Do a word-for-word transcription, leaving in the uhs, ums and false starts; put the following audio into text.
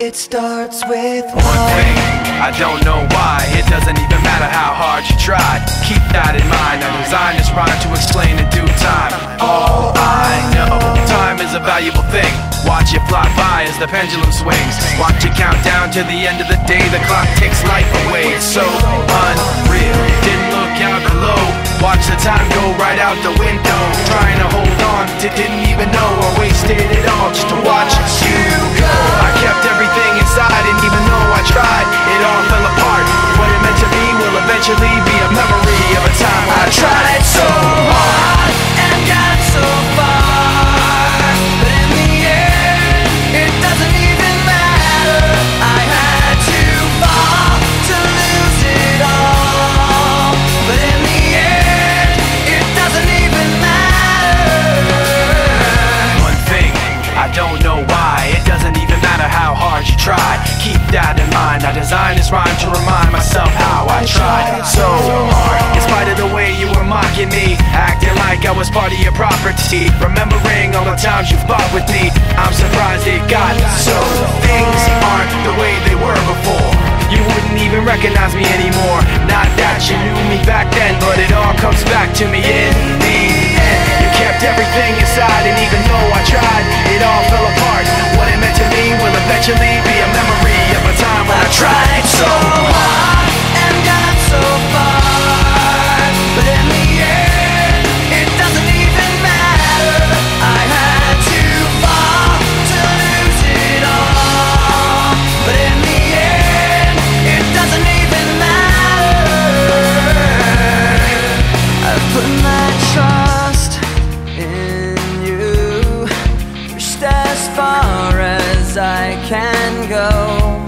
It starts with one thing, I don't know why. It doesn't even matter how hard you try. Keep that in mind, I designed this rhyme to explain in due time. All I know, time is a valuable thing. Watch it fly by as the pendulum swings. Watch it count down to the end of the day. The clock takes life away, it's so unreal. Didn't look out below, watch the time go right out the window. Trying to hold on to didn't even know I wasted it all just to watch you go. I kept everything inside, and even though I tried, it all fell apart. What it meant to be will eventually be a memory of a time when I tried so hard and got so far, but in the end, it doesn't even matter. I had to fall to lose it all, but in the end, it doesn't even matter. One thing, I don't know why. It doesn't even matter how hard you try. Keep that in mind, I designed this rhyme to remind myself how I tried so hard. In spite of the way you were mocking me, acting like I was part of your property, remembering all the times you fought with me, I'm surprised it got so. Things aren't the way they were before. You wouldn't even recognize me anymore. Not that you knew me back then, but it all comes back to me in the end. You kept everything inside, and even though I tried, it all fell apart. What it meant to me will eventually be a memory of a time when I tried so hard and got so far, but in the end, it doesn't even matter. I had to fall to lose it all, but in the end, it doesn't even matter. I've put my trust in you, pushed as far as I can go.